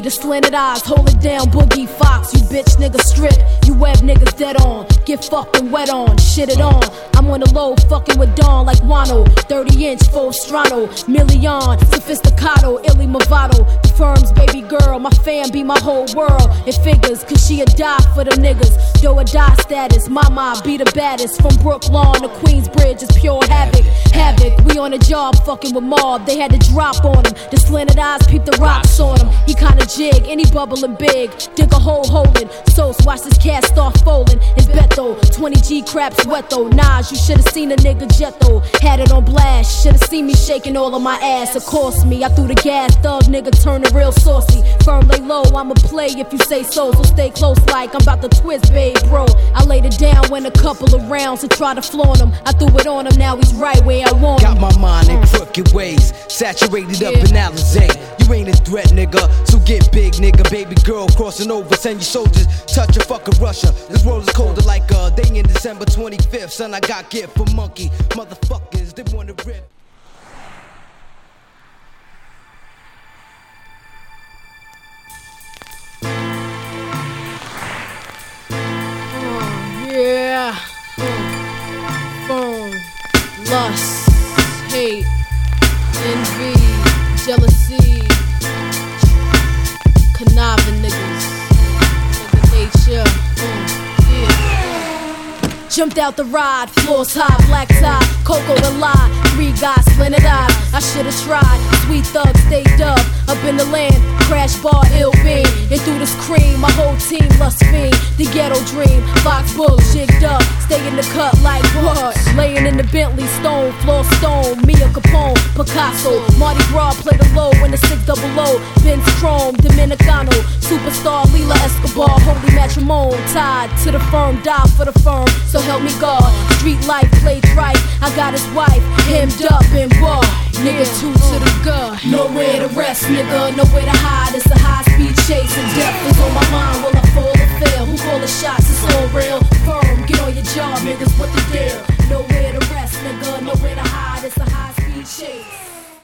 the slanted eyes, hold it down, Boogie Fox. You bitch niggas strip, you web niggas dead on. Get fucking wet on, shit it on. I'm on the low, fucking with Dawn like Wano. 30-inch, full strano, million, sophisticato, illy movado. The firm's baby girl, my fam be my whole world. It figures, cause she a die for them niggas. Yo, a die status, mama be the baddest. From Brooklyn to Queensbridge is pure havoc. Havoc, we on a job fucking with Mob. They had to drop on him. The slanted eyes peep the rocks on him. He kinda jig, and he bubbling big. Dig a hole holding. So watch this cat start folding. It's Beto, 20G craps wet though. Nas, you should've seen a nigga jet though. Had it on blast, should've seen me shaking all of my ass. Of course me, I threw the gas, thug nigga turning real saucy. Firm lay low, I'ma play if you say so. So stay close like I'm about to twist, babe, bro. I laid it down when a couple of rounds to try to flaunt him. I threw it on him, now he's right where I want him. Got my mind in crooked ways, saturated up in Alizé. You ain't a threat, nigga, so get big, nigga. Baby girl crossing over, send your soldiers, touch a fucking Russia. This world is colder like a day in December 25th. Son, I got gift for monkey motherfuckers, they wanna rip. Yeah. Phone, lust, hate, envy, jealousy, conniving niggas, nigga nature. Jumped out the ride, floors high, black tie, Coco the lie, 3 guys, slanted eyes. I should've tried, sweet thug, stay dub, up in the land, crash bar, ill beam. And through this cream, my whole team lust fiend. The ghetto dream, Fox Bull, jigged up, stay in the cut like what? Laying in the Bentley, stone, floor stone, Mia Capone, Picasso, Mardi Gras, play the low in the 600, Benz Chrome, Dominicano, superstar, Lila Escobar, holy matrimony, tied to the firm, die for the firm. So help me God, street life played right. I got his wife, hemmed up and bar. Nigga, 2 to the gut. Nowhere to rest, nigga, nowhere to hide. It's a high-speed chase and death is on my mind. Will I fall or fail? Who call the shots? It's all real. Firm, get on your job, niggas, what the deal? Nowhere to rest, nigga, nowhere to hide. It's a high-speed chase.